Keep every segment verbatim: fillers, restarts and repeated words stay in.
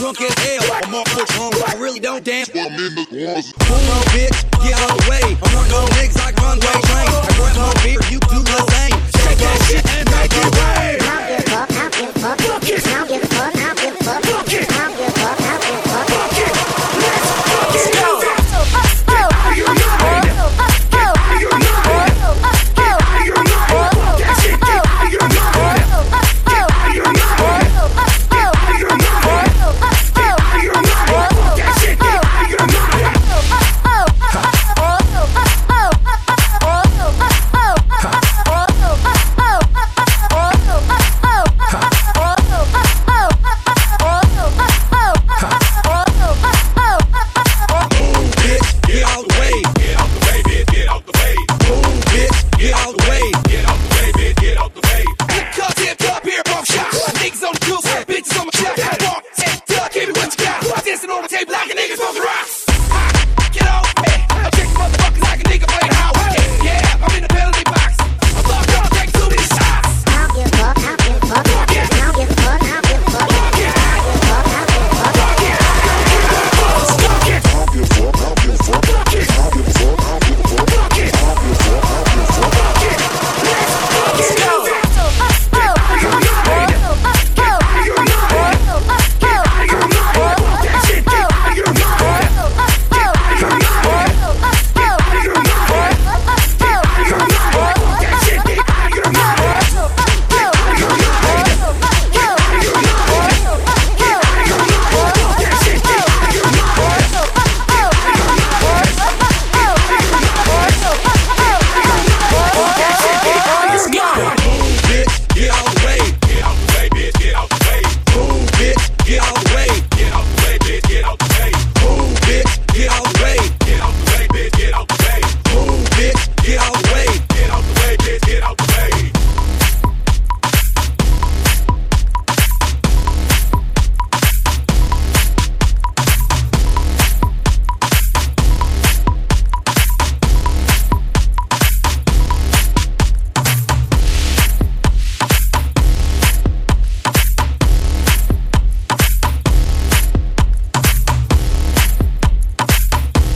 drunk as hell. I'm off for home, I really don't dance. Well, I'm in the walls. Move on, bitch, get out the way. I'm one of those niggas like runway train. I grab my beer, you do the same. Shake that shit and make it rain. I'll give up, I'll give up, I'll give up, I'll give up, I'll give up, I'll give up, I'll give up. Let's go.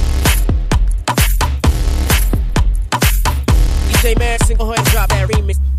D J Man, sing, go ahead and drop that remix.